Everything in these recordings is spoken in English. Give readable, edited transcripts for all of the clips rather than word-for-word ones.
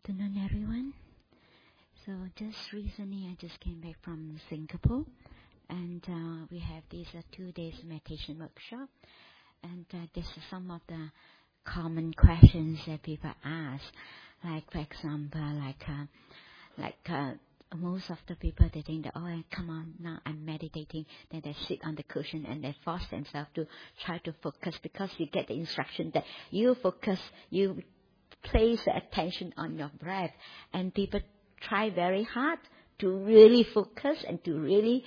afternoon, everyone. So just recently, I just came back from Singapore, and we have this 2 days meditation workshop, and this is some of the common questions that people ask. Like, for example, most of the people, they think that, oh, come on, now I'm meditating. Then they sit on the cushion and they force themselves to try to focus, because you get the instruction that you focus, you place the attention on your breath. And people try very hard to really focus and to really,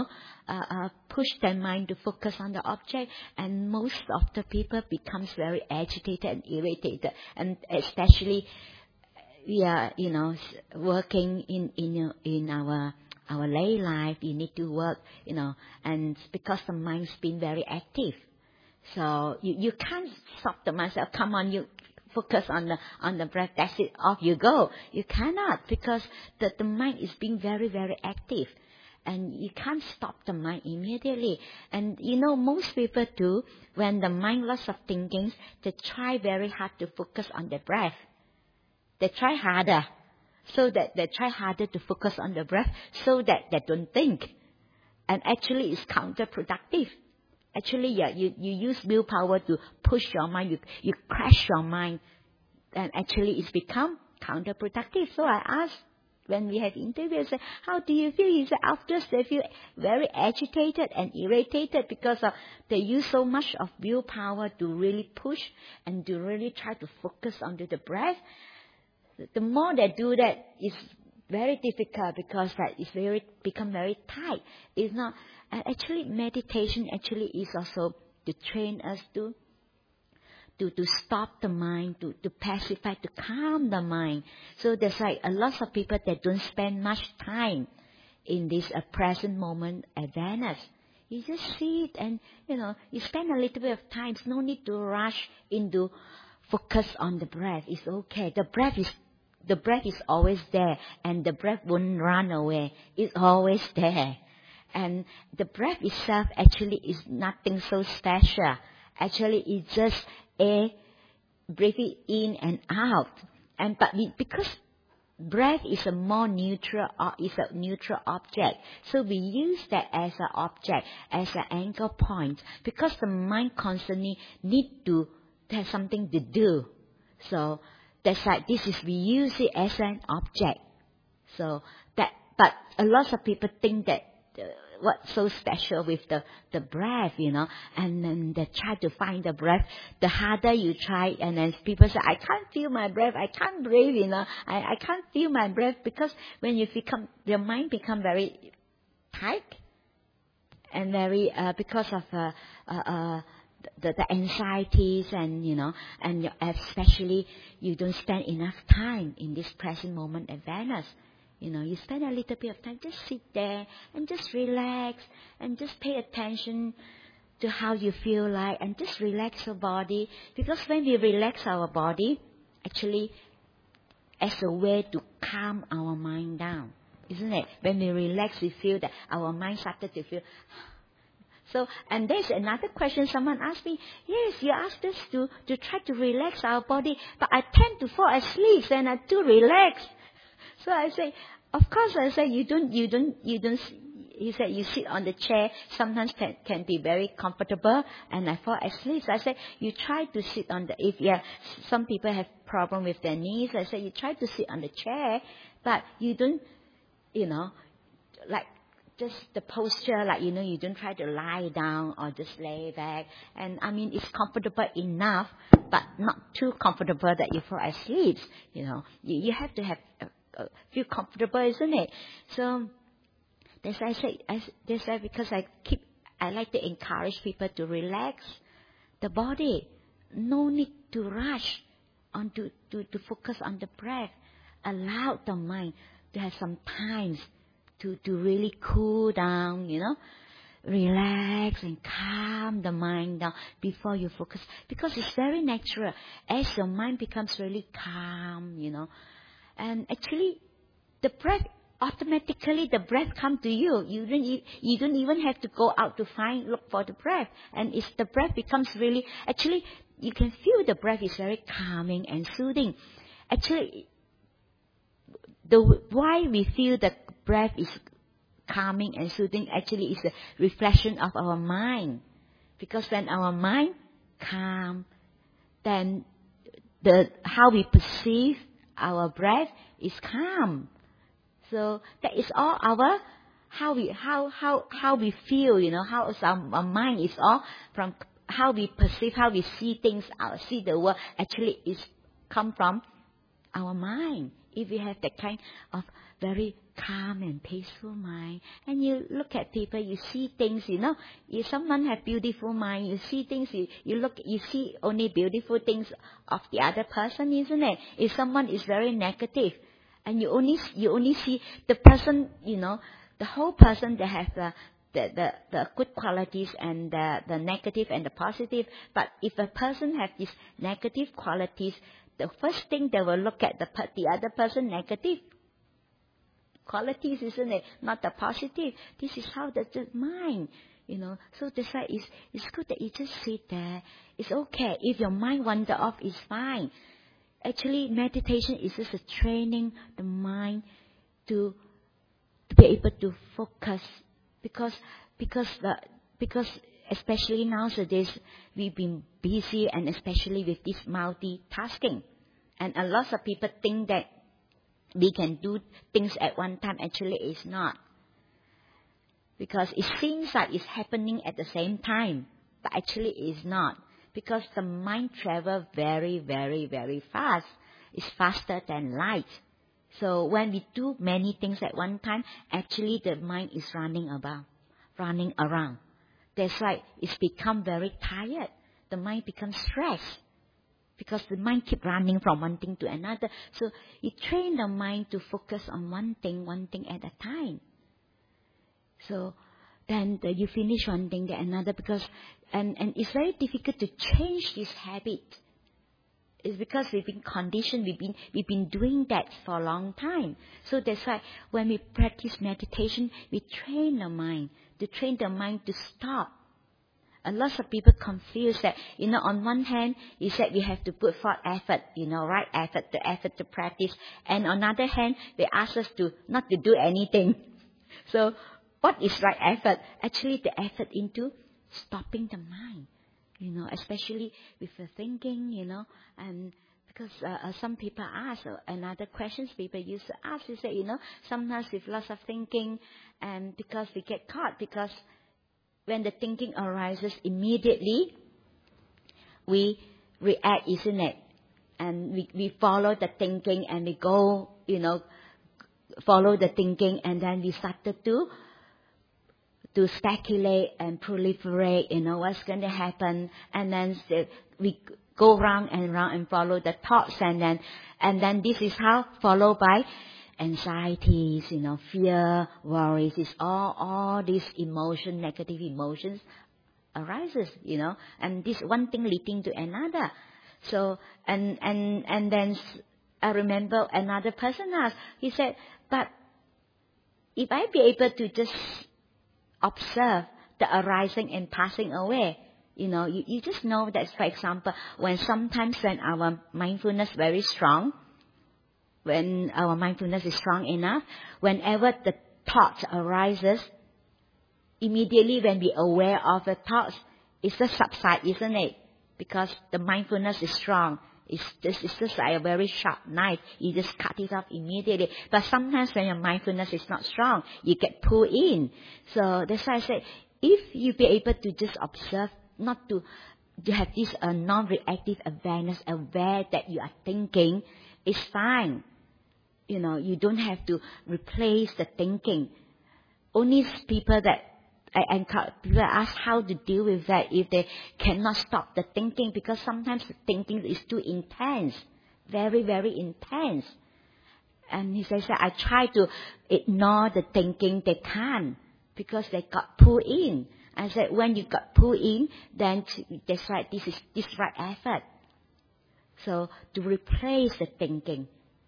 push their mind to focus on the object. And most of the people becomes very agitated and irritated. And especially, we are, working in our lay life. You need to work, and because the mind's been very active. So you can't stop the mind. So come on, you focus on the breath. That's it. Off you go. You cannot, because the mind is being very, very active, and you can't stop the mind immediately. And most people do, when the mind lots of thinking, they try very hard to focus on the breath. They try harder, so that they try harder to focus on the breath, so that they don't think. And actually, it's counterproductive. Actually, you use willpower to push your mind, you crash your mind, and actually it's become counterproductive. So I asked, when we have interviews, I said, how do you feel? He said, afterwards they feel very agitated and irritated, because they use so much of willpower to really push and to really try to focus onto the breath. The more they do that, it's very difficult, because that is become very tight. It's not. Actually, meditation actually is also to train us to stop the mind, to pacify, to calm the mind. So there's like a lot of people that don't spend much time in this present moment awareness. You just sit and, you spend a little bit of time. No need to rush into focus on the breath. It's okay. The breath is always there, and the breath won't run away. It's always there. And the breath itself actually is nothing so special. Actually, it's just breathing in and out. But because breath is a more neutral, is a neutral object, so we use that as an object, as an anchor point, because the mind constantly need to have something to do. So that's like we use it as an object. So but a lot of people think that what's so special with the breath, and then they try to find the breath. The harder you try, and then people say, I can't feel my breath, I can't breathe, I can't feel my breath, because when your mind become very tight, and very, because of the anxieties, and and especially you don't spend enough time in this present moment awareness. You spend a little bit of time, just sit there and just relax and just pay attention to how you feel like, and just relax your body. Because when we relax our body, actually, as a way to calm our mind down, isn't it? When we relax, we feel that our mind started to feel. So, and there's another question someone asked me. Yes, you asked us to try to relax our body, but I tend to fall asleep and I do relax. So I say, of course, I say you don't. He said you sit on the chair. Sometimes can be very comfortable, and I fall asleep. So I say you try to sit on some people have problem with their knees. I say you try to sit on the chair, but you don't, like just the posture, like you don't try to lie down or just lay back. And I mean, it's comfortable enough, but not too comfortable that you fall asleep. You have to have. Feel comfortable, isn't it? So that's why I say because I like to encourage people to relax the body. No need to rush on to focus on the breath. Allow the mind to have some time to really cool down, relax and calm the mind down before you focus, because it's very natural as your mind becomes really calm, And actually, the breath, automatically the breath come to you. You don't even have to go out to look for the breath. And the breath becomes really, actually, you can feel the breath is very calming and soothing. Actually, why we feel that breath is calming and soothing actually is a reflection of our mind. Because when our mind calm, then how we perceive our breath is calm. So that is all our how we feel, how is our mind is all from how we perceive, how we see things, see the world actually is come from our mind. If we have that kind of very calm and peaceful mind, and you look at people, you see things, if someone have beautiful mind, you see things, you see only beautiful things of the other person, isn't it? If someone is very negative, and you only see the person, the whole person, they have the good qualities and the negative and the positive. But if a person has these negative qualities, the first thing they will look at the other person negative qualities, isn't it? Not the positive. This is how the mind, So that's why it's good that you just sit there. It's okay. If your mind wander off, it's fine. Actually, meditation is just a training the mind to be able to focus, because especially nowadays we've been busy, and especially with this multitasking, and a lot of people think that we can do things at one time. Actually, it's not, because it seems like it's happening at the same time, but actually it's not, because the mind travels very, very, very fast. It's faster than light. So when we do many things at one time, actually the mind is running around. That's why it's become very tired. The mind becomes stressed, because the mind keeps running from one thing to another. So you train the mind to focus on one thing at a time. So then you finish one thing, then another, because and it's very difficult to change this habit. It's because we've been conditioned, we've been doing that for a long time. So that's why when we practice meditation, we train the mind to stop. A lot of people confuse that, on one hand, you said we have to put forth effort, right? Effort to practice. And on the other hand, they ask us to not to do anything. So what is right effort? Actually, the effort into stopping the mind, especially with the thinking, and because some people ask, another questions people used to ask is that, sometimes with lots of thinking, and because we get caught, because when the thinking arises immediately, we react, isn't it? And we follow the thinking, and we go, follow the thinking, and then we started to speculate and proliferate, what's going to happen, and then we go round and follow the thoughts, and then this is how followed by anxieties, fear, worries. It's all these negative emotions arises, and this one thing leading to another. So and then I remember another person asked. He said, "But if I be able to just observe the arising and passing away, you just know that, for example, when our mindfulness very strong, when our mindfulness is strong enough, whenever the thought arises, immediately when we are aware of the thoughts, it's just subside, isn't it? Because the mindfulness is strong. It's just like a very sharp knife. You just cut it off immediately. But sometimes when your mindfulness is not strong, you get pulled in. So that's why I said, if you be able to just observe, not to have this non-reactive awareness, aware that you are thinking, it's fine. You don't have to replace the thinking. Only people that people ask how to deal with that if they cannot stop the thinking, because sometimes the thinking is too intense, very, very intense. And he says that I try to ignore the thinking, they can't, because they got pulled in. I said, when you got pulled in, then that's right, this is right effort. So to replace the thinking.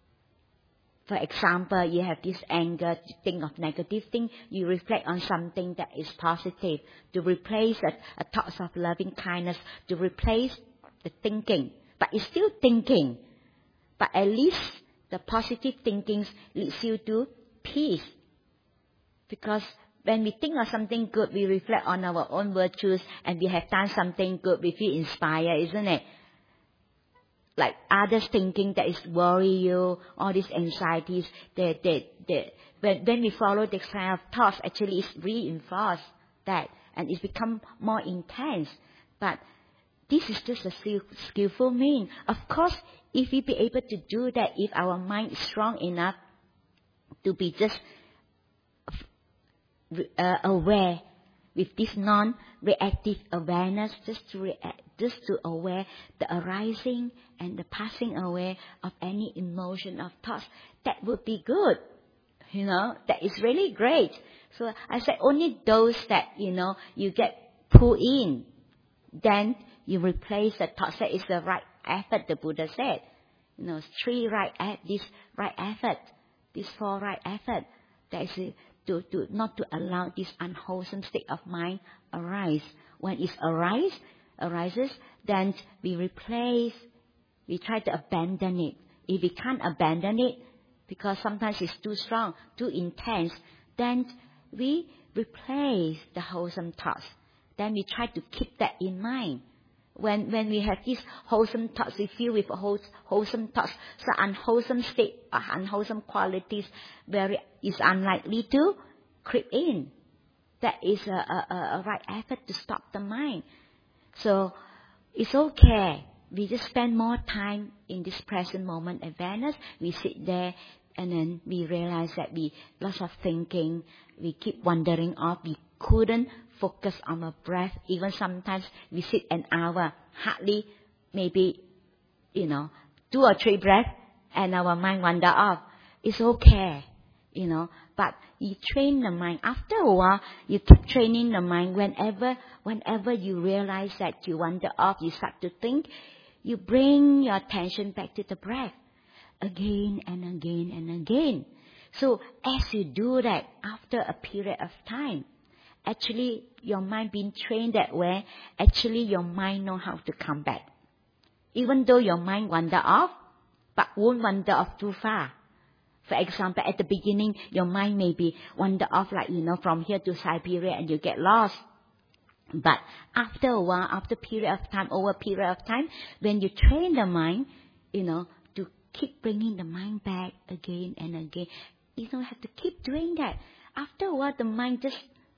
For example, you have this anger, you think of negative thing, you reflect on something that is positive, to replace a thoughts of loving kindness, to replace the thinking. But it's still thinking. But at least The positive thinking leads you to peace. Because when we think of something good, we reflect on our own virtues, and we have done something good, we feel inspired, isn't it? Like others thinking that is worry you, all these anxieties, when we follow this kind of thoughts, actually it's reinforced that, and it's become more intense. But this is just a skillful mean. Of course, if we be able to do that, if our mind is strong enough to be just aware with this non-reactive awareness, just to aware the arising and the passing away of any emotion of thoughts, that would be good. That is really great. So I said only those that, you get pulled in, then you replace the thoughts. That is the right effort, the Buddha said. This right effort, this 4 right effort. That is to not to allow this unwholesome state of mind arise. When it arises, then we try to abandon it. If we can't abandon it, because sometimes it's too strong, too intense, then we replace the wholesome thoughts. Then we try to keep that in mind. When we have these wholesome thoughts, we feel with wholesome thoughts, so unwholesome state, unwholesome qualities, is unlikely to creep in. That is a right effort to stop the mind. So it's okay. We just spend more time in this present moment awareness. We sit there, and then we realize that lots of thinking, we keep wandering off. We couldn't focus on our breath. Even sometimes we sit an hour, hardly, maybe, 2 or 3 breaths, and our mind wander off. It's okay, but you train the mind. After a while, you keep training the mind. Whenever you realize that you wander off, you start to think, you bring your attention back to the breath again and again and again. So as you do that, after a period of time, actually your mind being trained that way, actually your mind know how to come back. Even though your mind wander off, but won't wander off too far. For example, at the beginning, your mind may be wander off like, from here to Siberia, and you get lost. But after a while, over a period of time, when you train the mind, to keep bringing the mind back again and again, you don't have to keep doing that. After a while, the mind just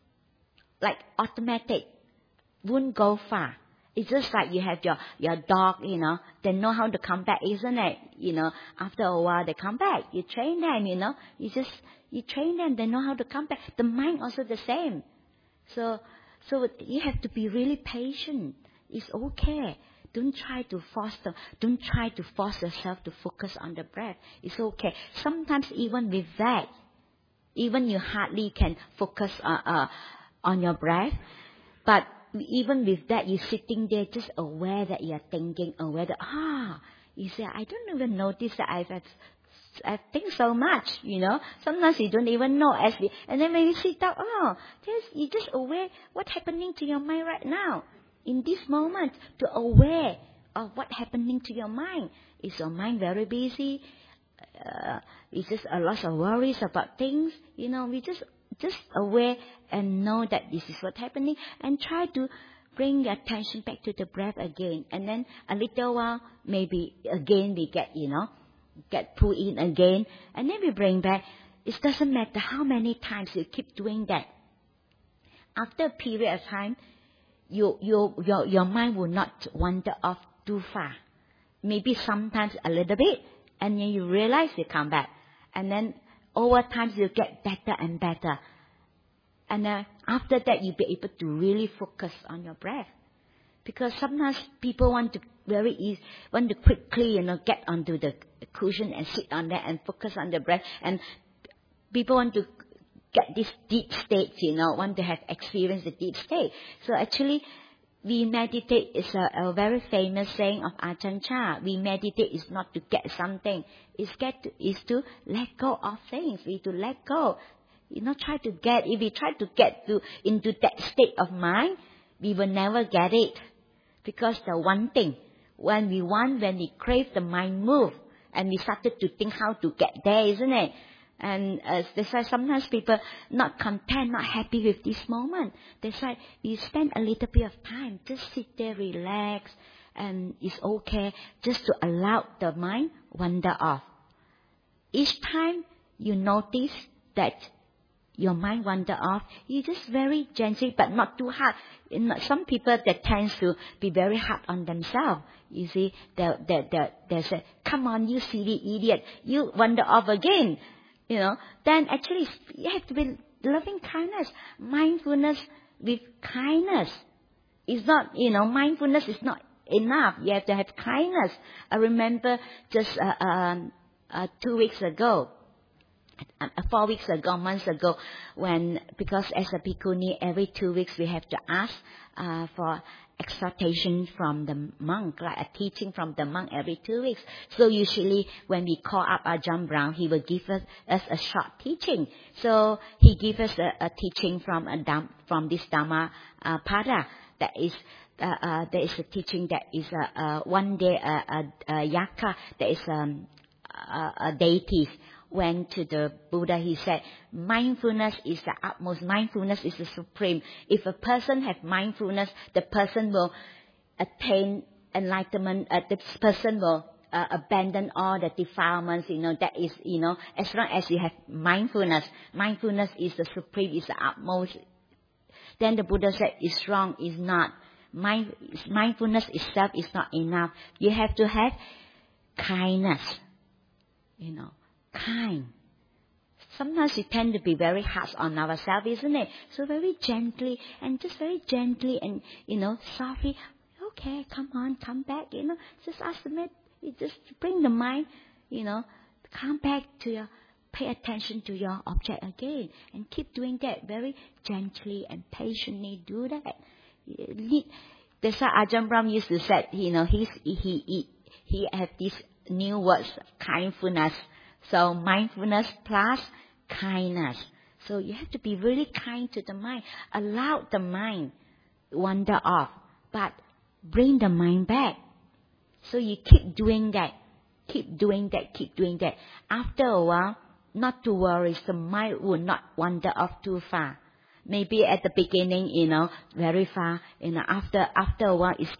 like automatic, won't go far. It's just like you have your dog, they know how to come back, isn't it? After a while they come back. You train them, you train them, they know how to come back. The mind also the same. So you have to be really patient. It's okay. Don't try to force yourself to focus on the breath. It's okay. Sometimes even with that, even you hardly can focus on your breath, but even with that, you're sitting there just aware that you're thinking, aware that, you say, I don't even notice that I think so much, Sometimes you don't even know. And then when you sit down, you're just aware what's happening to your mind right now. In this moment, to aware of what's happening to your mind. Is your mind very busy? Is just a lot of worries about things? We just aware and know that this is what's happening, and try to bring your attention back to the breath again. And then a little while, maybe again we get pulled in again, and then we bring back. It doesn't matter how many times you keep doing that. After a period of time, your mind will not wander off too far. Maybe sometimes a little bit, and then you realize you come back. And then over time you get better and better. And then after that you'll be able to really focus on your breath. Because sometimes people want to quickly, get onto the cushion and sit on that and focus on the breath. And people want to get this deep state, want to have experience the deep state. So actually, we meditate is a very famous saying of Ajahn Chah. We meditate is not to get something, is to let go of things. We to let go. Try to get. If we try to get into that state of mind, we will never get it. Because the one thing, when we crave, the mind move. And we started to think how to get there, isn't it? And that's why sometimes people not content, not happy with this moment. That's why you spend a little bit of time, just sit there, relax, and it's okay, just to allow the mind wander off. Each time you notice that your mind wander off, you just very gently, but not too hard. Some people that tends to be very hard on themselves. You see, they say, "Come on, you silly idiot, you wander off again." You know, then actually you have to be loving kindness, mindfulness with kindness. It's not, mindfulness is not enough. You have to have kindness. I remember just 2 weeks ago, 4 weeks ago, months ago, because as a bhikkhuni, every 2 weeks we have to ask for exhortation from the monk, like a teaching from the monk every 2 weeks. So usually when we call up Ajahn Brahm, he will give us a short teaching. So he gave us a teaching from this Dhamma Pada. That is, there is a teaching that is one day a yaka, that is a deity, went to the Buddha. He said, mindfulness is the utmost. Mindfulness is the supreme. If a person has mindfulness, the person will attain enlightenment. The person will abandon all the defilements. That is, as long as you have mindfulness. Mindfulness is the supreme, is the utmost. Then the Buddha said, it's wrong, it's not. Mindfulness itself is not enough. You have to have kindness. Kind. Sometimes we tend to be very harsh on ourselves, isn't it? So very gently and softly, okay, come on, come back, just ask the mat, just bring the mind, come back to pay attention to your object again, and keep doing that very gently and patiently. Do that. That's why Ajahn Brahm used to say, he have these new words, kindfulness. So mindfulness plus kindness. So you have to be really kind to the mind. Allow the mind wander off, but bring the mind back. So you keep doing that. Keep doing that. After a while, not to worry, the mind will not wander off too far. Maybe at the beginning, very far. After a while, it's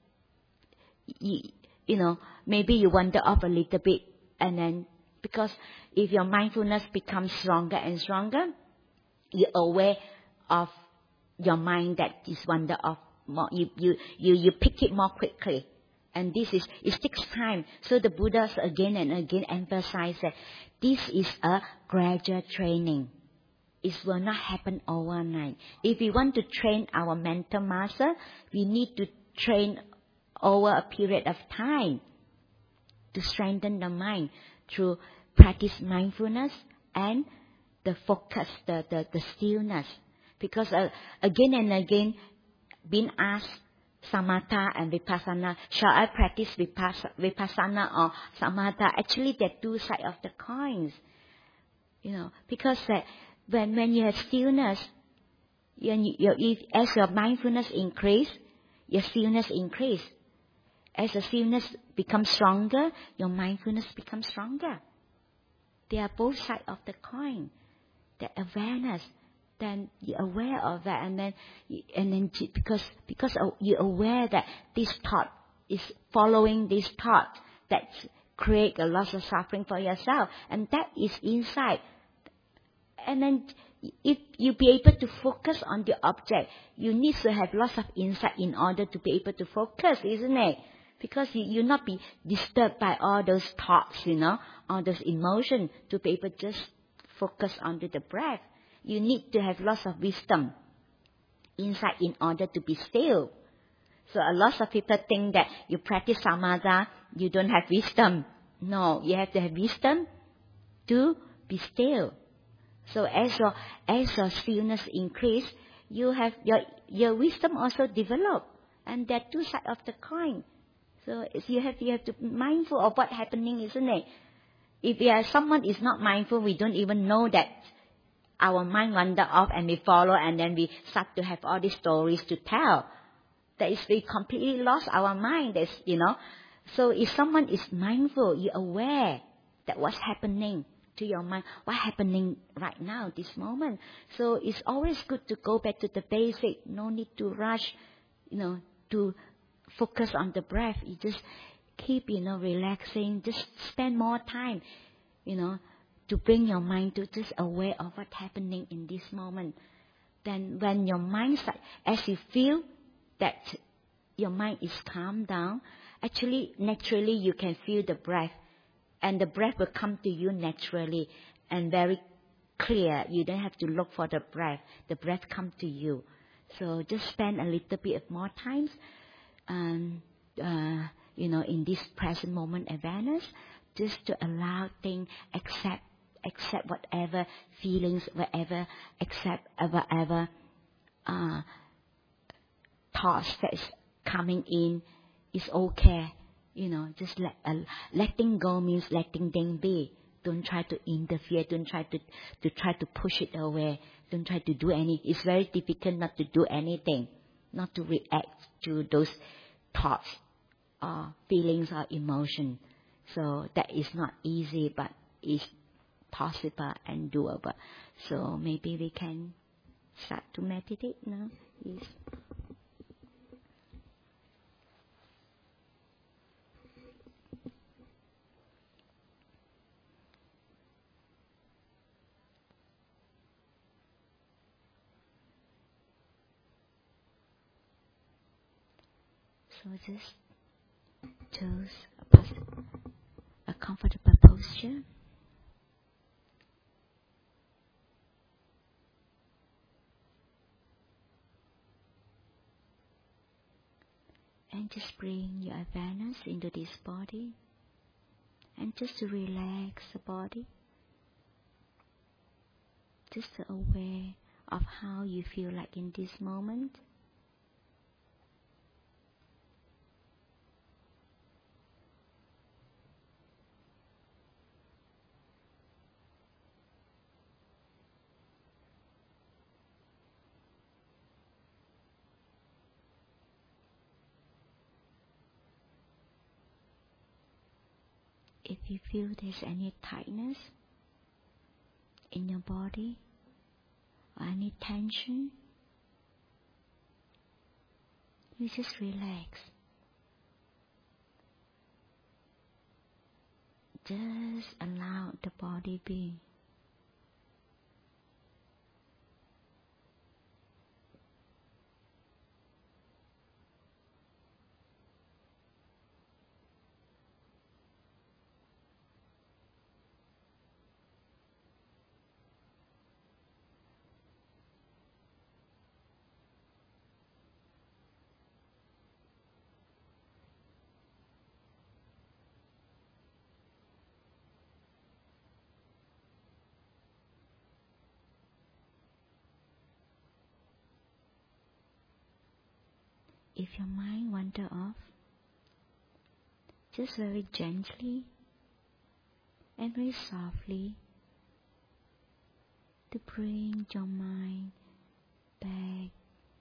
maybe you wander off a little bit, and then, because if your mindfulness becomes stronger and stronger, you're aware of your mind that is wander off more. You pick it more quickly. And it takes time. So the Buddhas again and again emphasize that this is a gradual training. It will not happen overnight. If we want to train our mental muscle, we need to train over a period of time to strengthen the mind through practice mindfulness and the focus, the stillness. Because again and again, being asked, samatha and vipassana, shall I practice vipassana or samatha? Actually, they're two sides of the coins. Because when you have stillness, as your mindfulness increase, your stillness increase. As the stillness becomes stronger, your mindfulness becomes stronger. They are both sides of the coin. The awareness, then you're aware of that, and then because you're aware that this thought is following this thought that create a lot of suffering for yourself, and that is inside. And then if you be able to focus on the object, you need to have lots of insight in order to be able to focus, isn't it? Because you'll not be disturbed by all those thoughts, all those emotions, to be able to just focus onto the breath. You need to have lots of wisdom, insight in order to be still. So a lot of people think that you practice samatha, you don't have wisdom. No, you have to have wisdom to be still. So as your stillness increase, you have your wisdom also develop, and there are two sides of the coin. So you have to be mindful of what's happening, isn't it? If someone is not mindful, we don't even know that our mind wander off and we follow, and then we start to have all these stories to tell. That is, we completely lost our mind. So if someone is mindful, you're aware that what's happening to your mind, what's happening right now, this moment. So it's always good to go back to the basic. No need to rush, to focus on the breath. You just keep, relaxing. Just spend more time, to bring your mind to just aware of what's happening in this moment. Then when your mind starts, as you feel that your mind is calmed down, actually, naturally, you can feel the breath. And the breath will come to you naturally and very clear. You don't have to look for the breath. The breath comes to you. So just spend a little bit of more time, in this present moment awareness, just to allow things, accept whatever feelings, accept whatever thoughts that is coming in is okay. Just letting go means letting them be. Don't try to interfere. Don't try to push it away. Don't try to do any. It's very difficult not to do anything, not to react to those thoughts or feelings or emotion. So that is not easy, but it's possible and doable. So maybe we can start to meditate now. Yes. So just choose a comfortable posture. And just bring your awareness into this body. And just to relax the body. Just aware of how you feel like in this moment. If you feel there's any tightness in your body or any tension, you just relax. Just allow the body be. If your mind wanders off, just very gently and very softly to bring your mind back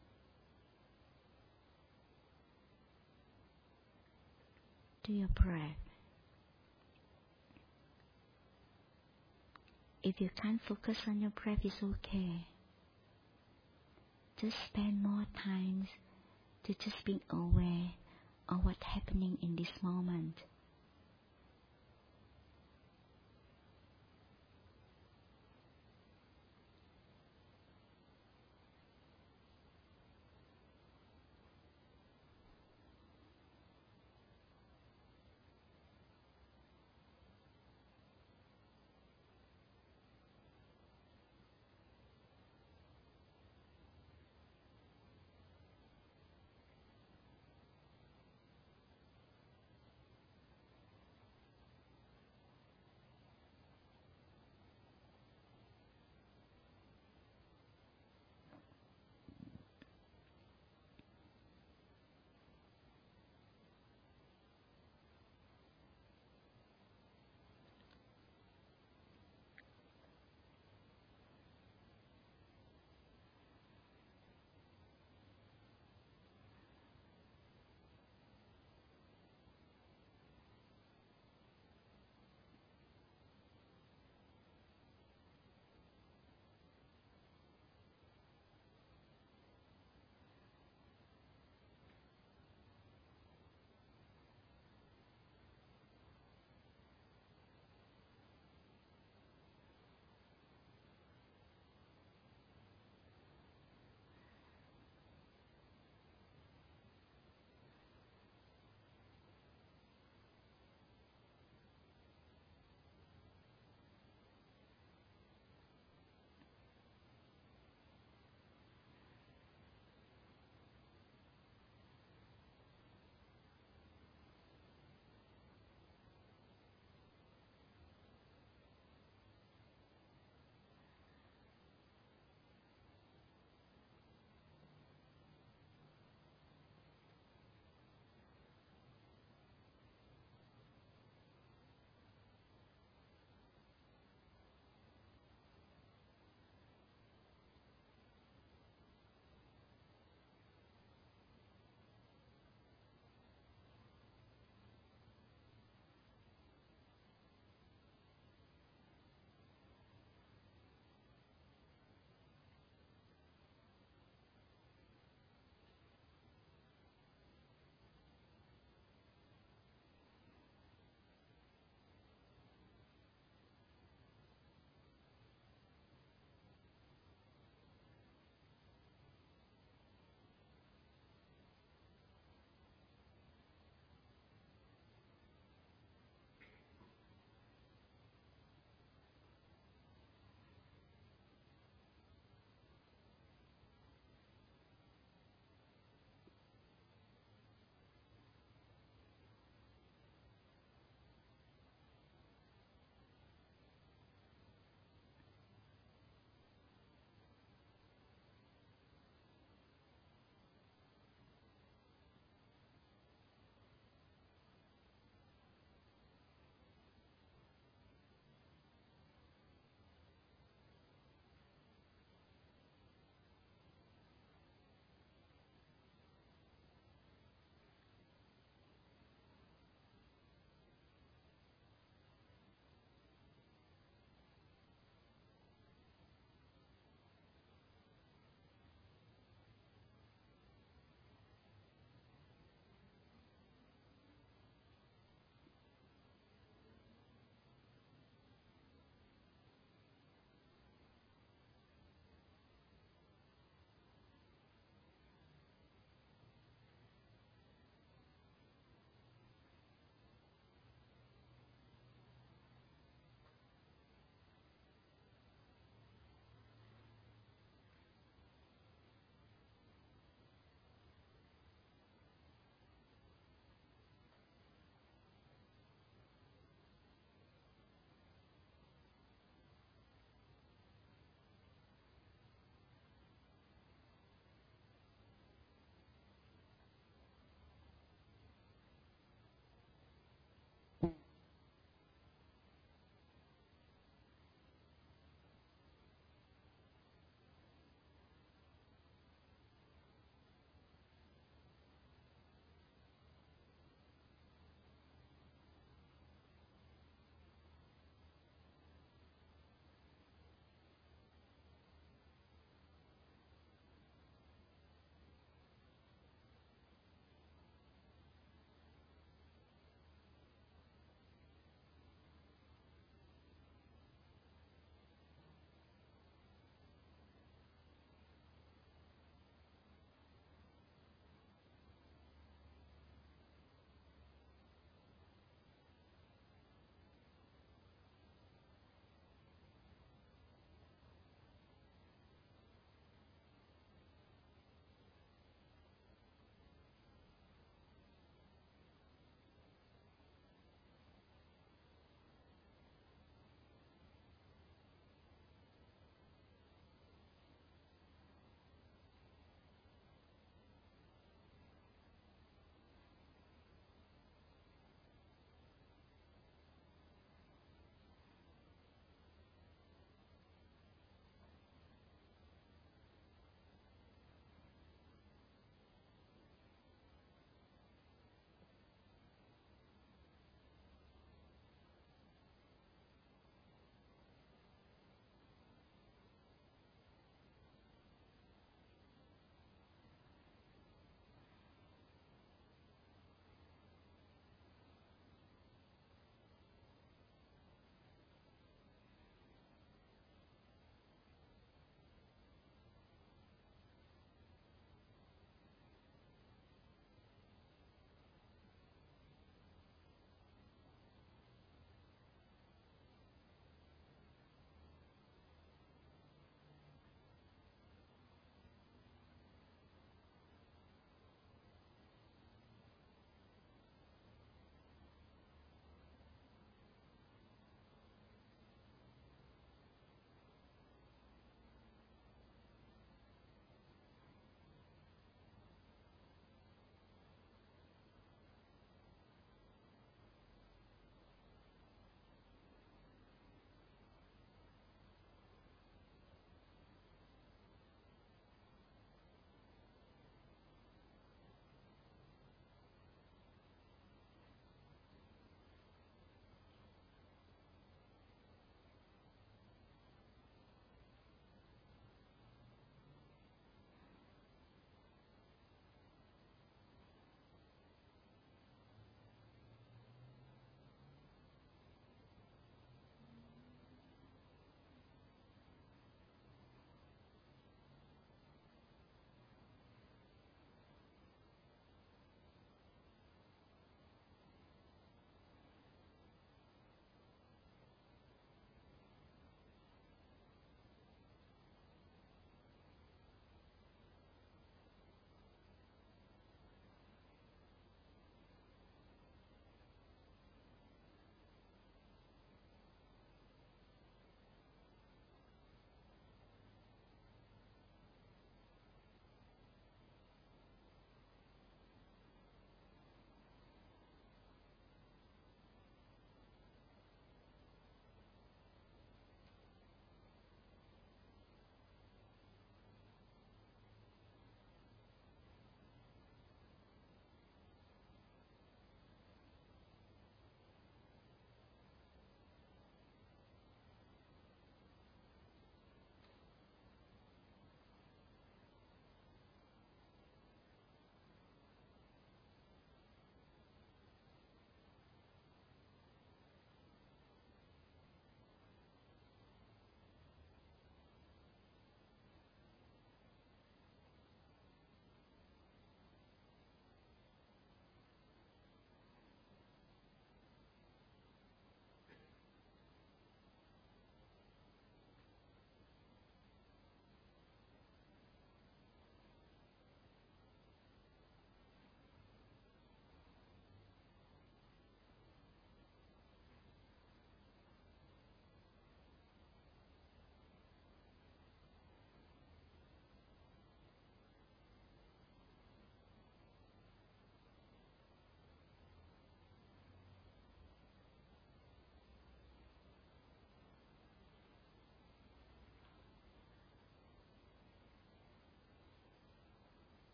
to your breath. If you can't focus on your breath, it's okay. Just spend more time to just being aware of what's happening in this moment.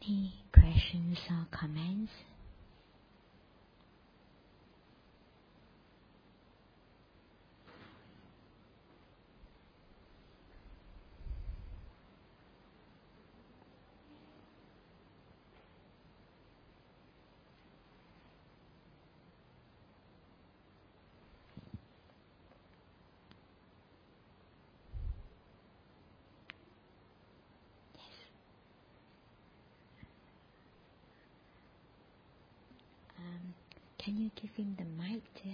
Any questions or comments? Can you give him the mic, Jeff?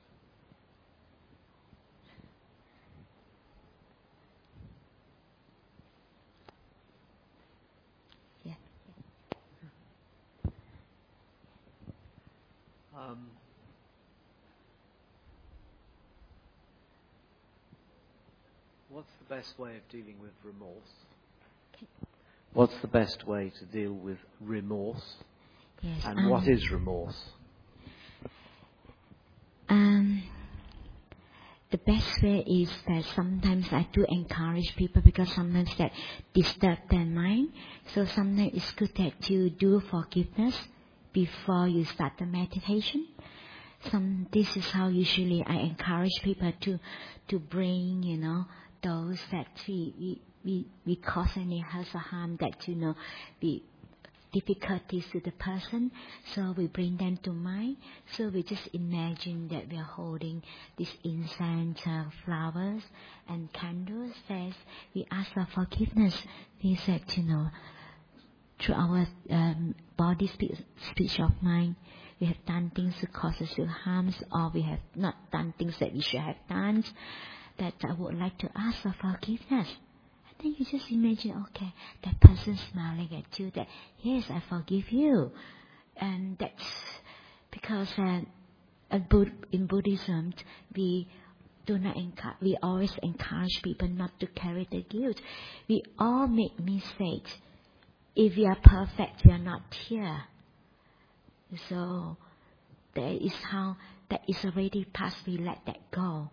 Yeah. What's the best way of dealing with remorse? What's the best way to deal with remorse? Yes. And what is remorse? The best way is that sometimes I do encourage people because sometimes that disturb their mind. So sometimes it's good that you do forgiveness before you start the meditation. This is how usually I encourage people to bring, those that we cause any hurt or harm that, we difficulties to the person, so we bring them to mind. So we just imagine that we are holding this incense, flowers and candles. As we ask for forgiveness, we said, through our body, speech of mind, we have done things to cause us to harm, or we have not done things that we should have done, that I would like to ask for forgiveness. Then you just imagine, okay, that person smiling at you, that, yes, I forgive you. And that's because in Buddhism, we always encourage people not to carry the guilt. We all make mistakes. If we are perfect, we are not here. So that is already past, we let that go.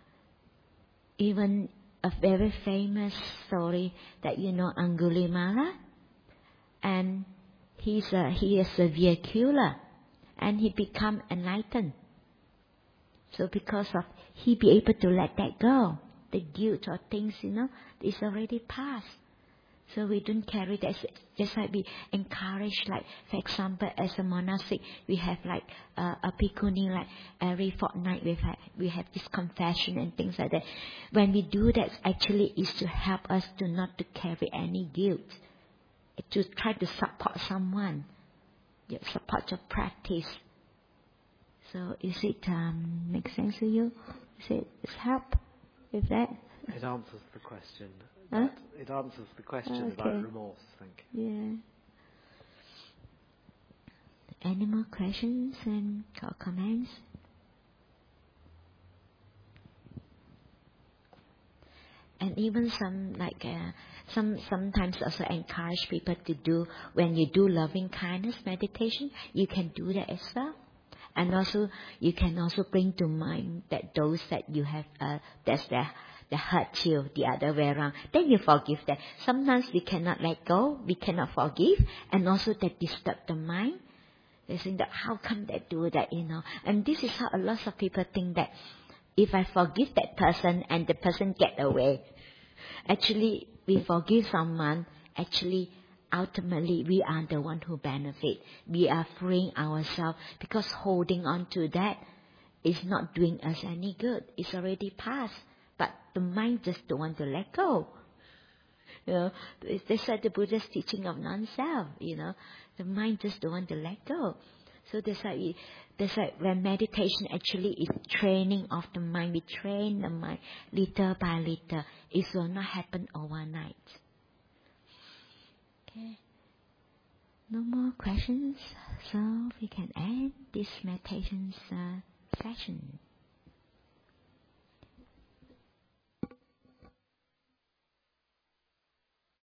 Even a very famous story that Angulimala, and he is a severe killer, and he become enlightened. So because of he be able to let that go, the guilt or things is already past. So we don't carry that. Just like we encourage, like for example, as a monastic, we have like a bhikkhuni, like every fortnight we have this confession and things like that. When we do that, actually is to help us to not to carry any guilt, to try to support someone, support your practice. So is it make sense to you? Is it help with that? It answers the question. Huh? It answers the question about remorse, I think. Yeah. Any more questions and or comments? And even sometimes also encourage people to do, when you do loving kindness meditation, you can do that as well. And also you can also bring to mind that those that you have that hurt you the other way around, then you forgive them. Sometimes we cannot let go, we cannot forgive, and also that disturb the mind. They think that how come they do that, And this is how a lot of people think that if I forgive that person and the person get away, actually we forgive someone, actually ultimately we are the one who benefit. We are freeing ourselves, because holding on to that is not doing us any good. It's already past. But the mind just don't want to let go. They said the Buddha's teaching of non-self, The mind just don't want to let go. So that's why when meditation actually is training of the mind, we train the mind little by little. It will not happen overnight. Okay. No more questions, so we can end this meditation session.